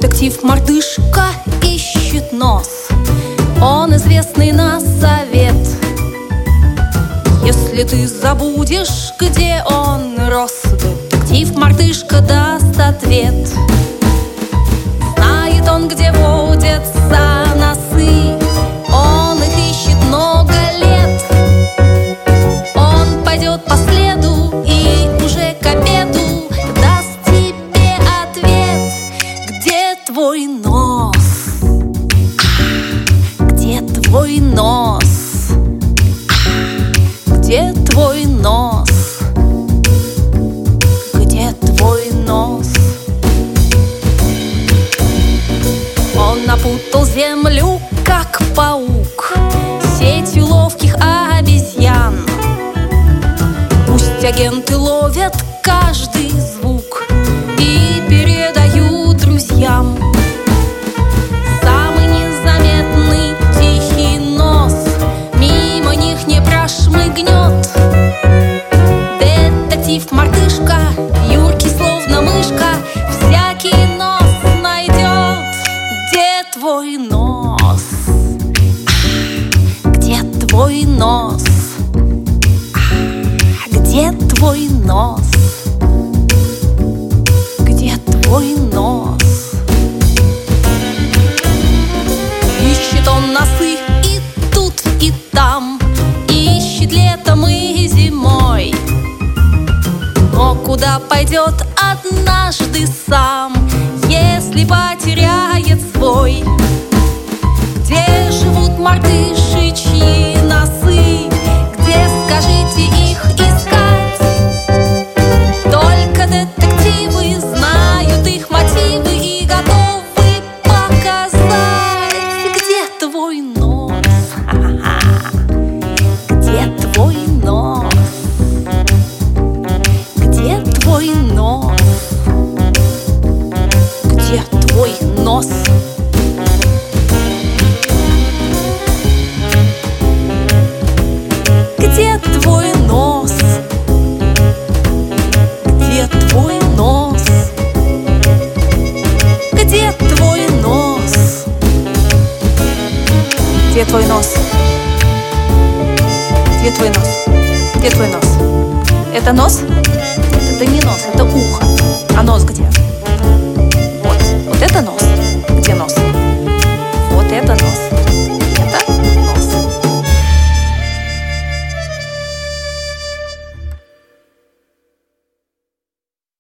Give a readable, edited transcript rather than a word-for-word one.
Детектив Мартышка ищет нос, он известный на совет. Если ты забудешь, где он рос, детектив Мартышка даст ответ. Знает он, где водятся носы, он их ищет много лет. Он пойдет по следу и уже к обеду даст тебе ответ. Где твой нос? Где твой нос? Где твой нос? Где твой нос? Он напутал землю, как паук, сетью ловких обезьян. Пусть агенты ловят каждый звук и передают друзьям. Самый незаметный тихий нос мимо них не прошмыгнет. Детектив Мартышка, юркий словно мышка, всякий нос найдет. Где твой нос? Где твой нос? Где твой нос? Где твой нос? Ищет он носы и тут, и там, ищет летом и зимой. Но куда пойдет однажды сам, если потеряет свой? Где живут мартышечьи носы? Где, скажите, их искать? Только детективы знают их мотивы и готовы показать. Где твой нос? Где твой нос? Где твой нос? Где твой нос? Где твой нос? Где твой нос? Где твой нос? Где твой нос? Где твой нос? Где твой нос? Это нос? Нет, это не нос, это ухо. А нос где?